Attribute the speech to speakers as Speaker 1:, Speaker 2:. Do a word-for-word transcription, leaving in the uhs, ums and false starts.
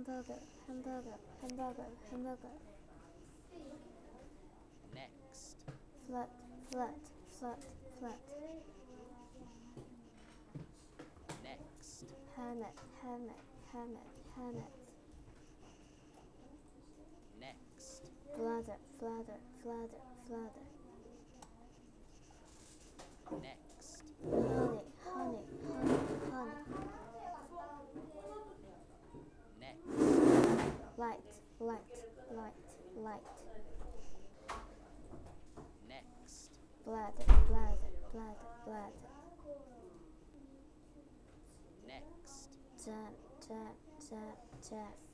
Speaker 1: hamburger, hamburger, hamburger, hamburger.
Speaker 2: Next.
Speaker 1: Flat, flat, flat, flat.
Speaker 2: Next.
Speaker 1: Helmet, helmet, helmet, helmet.
Speaker 2: Next.
Speaker 1: Bladder, bladder, bladder, bladder.
Speaker 2: Next.
Speaker 1: Honey, honey, honey, honey.
Speaker 2: Next.
Speaker 1: Light, light, light, light.
Speaker 2: Next.
Speaker 1: Bladder, bladder, bladder, bladder.
Speaker 2: Next.
Speaker 1: Jam, jam, jam, jam.